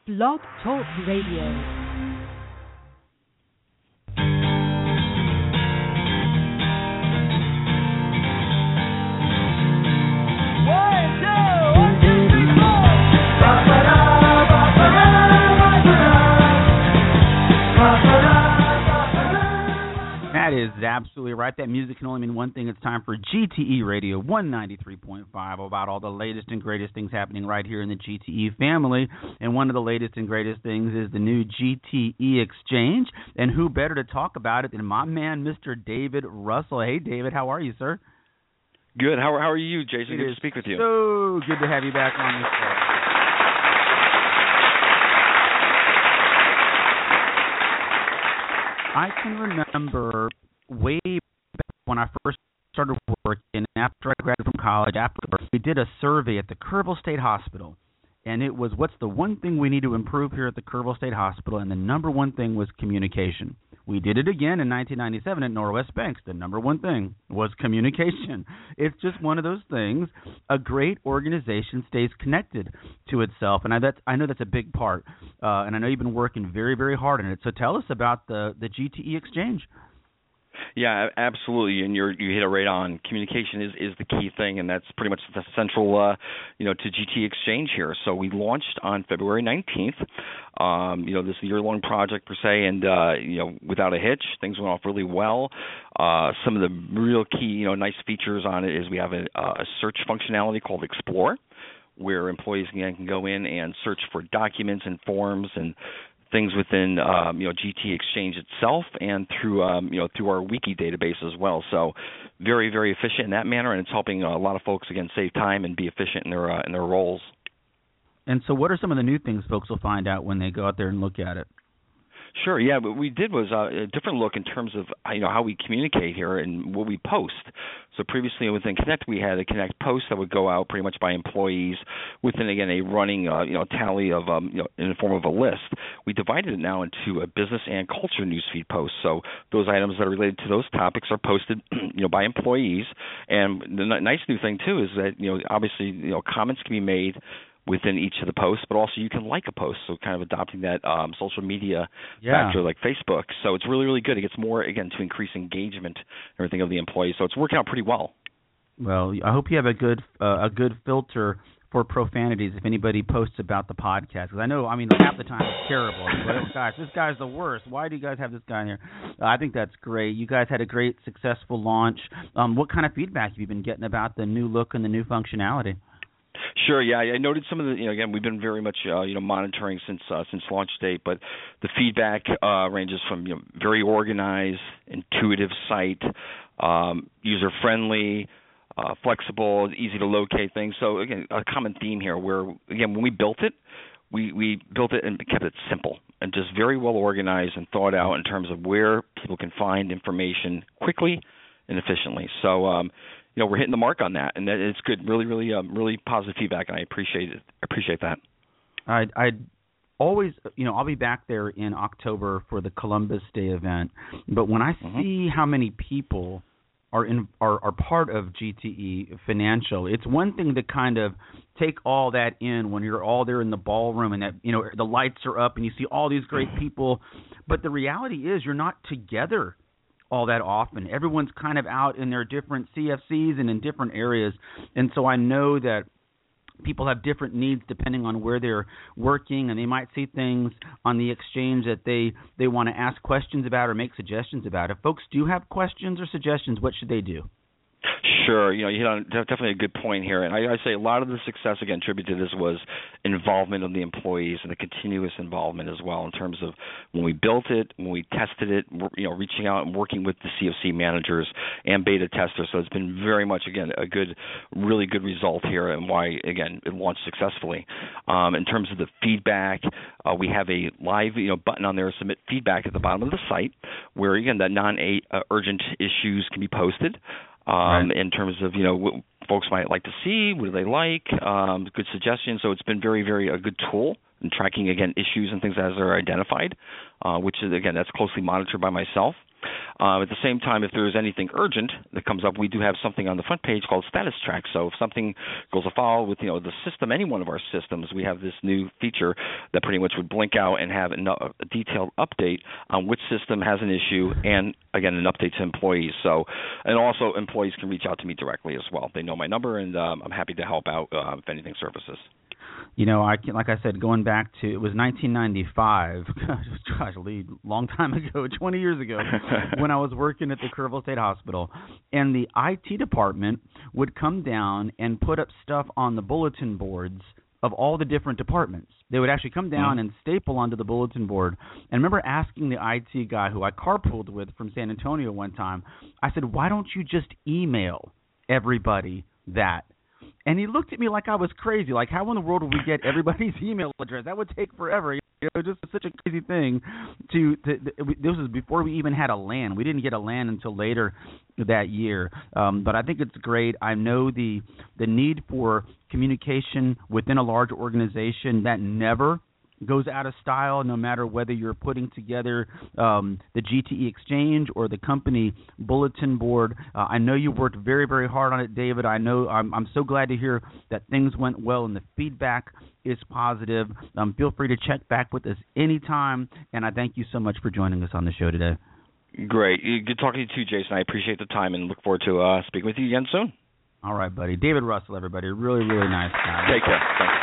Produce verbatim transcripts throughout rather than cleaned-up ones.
Blog Talk Radio. That is absolutely right. That music can only mean one thing. It's time for G T E Radio one ninety-three point five, about all the latest and greatest things happening right here in the G T E family. And one of the latest and greatest things is the new G T E Exchange. And who better to talk about it than my man, Mister David Russell. Hey, David, how are you, sir? Good. How, how are you, Jason? It Good to speak with you. So good to have you back on the show. I can remember way back when I first started working, after I graduated from college, after we did a survey at the Kerrville State Hospital, and it was, what's the one thing we need to improve here at the Kerrville State Hospital, and the number one thing was communication. We did it again in nineteen ninety-seven at Norwest Banks. The number one thing was communication. It's just one of those things. A great organization stays connected to itself, and I, that's, I know that's a big part, uh, and I know you've been working very, very hard on it. So tell us about the, the G T E Exchange. Yeah, absolutely, and you're, you hit it right on. Communication is, is the key thing, and that's pretty much the central, uh, you know, to G T E Exchange here. So we launched on February nineteenth. Um, you know, this is a year-long project per se, and uh, you know, without a hitch, things went off really well. Uh, some of the real key, you know, nice features on it is we have a, a search functionality called Explore, where employees can, can go in and search for documents and forms and things within um, you know G T E Exchange itself, and through um, you know through our wiki database as well. So very very efficient in that manner, and it's helping a lot of folks again save time and be efficient in their uh, in their roles. And so, what are some of the new things folks will find out when they go out there and look at it? Sure. Yeah, what we did was uh, a different look in terms of you know how we communicate here and what we post. So previously within Connect, we had a Connect post that would go out pretty much by employees within again a running uh, you know tally of um, you know in the form of a list. We divided it now into a business and culture newsfeed post. So those items that are related to those topics are posted you know by employees. And the n- nice new thing too is that you know obviously you know comments can be made within each of the posts, but also you can like a post, so kind of adopting that um, social media yeah. factor like Facebook. So it's really, really good. It gets more, again, to increase engagement and everything of the employees. So it's working out pretty well. Well, I hope you have a good uh, a good filter for profanities if anybody posts about the podcast. Because I know, I mean, half the time it's terrible. Like, oh, gosh, this guy's the worst. Why do you guys have this guy in here? Uh, I think that's great. You guys had a great, successful launch. Um, what kind of feedback have you been getting about the new look and the new functionality? Sure. Yeah, I noted some of the. You know, again, we've been very much, uh, you know, monitoring since uh, since launch date. But the feedback uh, ranges from you know very organized, intuitive site, um, user friendly, uh, flexible, easy to locate things. So again, a common theme here. Where again, when we built it, we we built it and kept it simple and just very well organized and thought out in terms of where people can find information quickly and efficiently. So. Um, You know, we're hitting the mark on that, and that it's good. Really, really, um, really positive feedback, and I appreciate it. Appreciate that. I I always, you know, I'll be back there in October for the Columbus Day event. But when I Mm-hmm. see how many people are in are, are part of G T E Financial, it's one thing to kind of take all that in when you're all there in the ballroom and that you know the lights are up and you see all these great people. But the reality is, you're not together all that often. Everyone's kind of out in their different C F Cs and in different areas. And so I know that people have different needs depending on where they're working, and they might see things on the exchange that they, they want to ask questions about or make suggestions about. If folks do have questions or suggestions, what should they do? Sure. You know, you hit on definitely a good point here. And I, I say a lot of the success, again, attributed to this was involvement of the employees and the continuous involvement as well in terms of when we built it, when we tested it, you know, reaching out and working with the C F C managers and beta testers. So it's been very much, again, a good, really good result here and why, again, it launched successfully. Um, in terms of the feedback, uh, we have a live, you know, button on there, submit feedback at the bottom of the site where, again, that non-urgent issues can be posted. Um, right. In terms of, you know, what folks might like to see, what do they like, um, good suggestions. So it's been very, very a good tool in tracking, again, issues and things as they're identified, uh, which is, again, that's closely monitored by myself. Um, at the same time, if there's anything urgent that comes up, we do have something on the front page called Status Track. So if something goes afoul with, you know, the system, any one of our systems, we have this new feature that pretty much would blink out and have a detailed update on which system has an issue, and again, an update to employees. So, and also employees can reach out to me directly as well. They know my number, and um, I'm happy to help out uh, if anything surfaces. You know, I can, like I said, going back to, it was nineteen ninety-five, gosh, Lee, long time ago, twenty years ago, when I was working at the Kerrville State Hospital, and the I T department would come down and put up stuff on the bulletin boards of all the different departments. They would actually come down mm-hmm. and staple onto the bulletin board. And I remember asking the I T guy who I carpooled with from San Antonio one time, I said, why don't you just email everybody that? And he looked at me like I was crazy. Like, how in the world would we get everybody's email address? That would take forever. You know, just such a crazy thing. To, to, to this was before we even had a LAN. We didn't get a LAN until later that year. Um, but I think it's great. I know the the need for communication within a large organization that never goes out of style, no matter whether you're putting together um, the G T E Exchange or the company bulletin board. Uh, I know you worked very, very hard on it, David. I know I'm, I'm so glad to hear that things went well and the feedback is positive. Um, feel free to check back with us anytime, and I thank you so much for joining us on the show today. Great. Good talking to you too, Jason. I appreciate the time and look forward to uh, speaking with you again soon. All right, buddy. David Russell, everybody. Really, really nice guy. Take care. Thanks.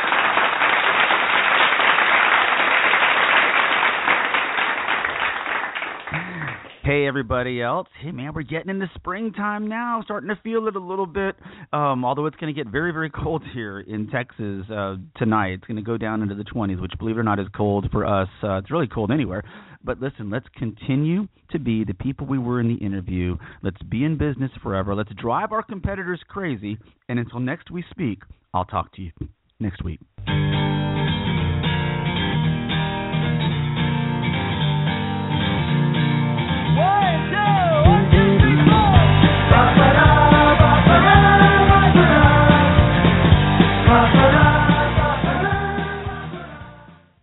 Hey, everybody else. Hey, man, we're getting into springtime now, starting to feel it a little bit, um, although it's going to get very, very cold here in Texas uh, tonight. It's going to go down into the twenties, which, believe it or not, is cold for us. Uh, it's really cold anywhere. But listen, let's continue to be the people we were in the interview. Let's be in business forever. Let's drive our competitors crazy. And until next we speak, I'll talk to you next week.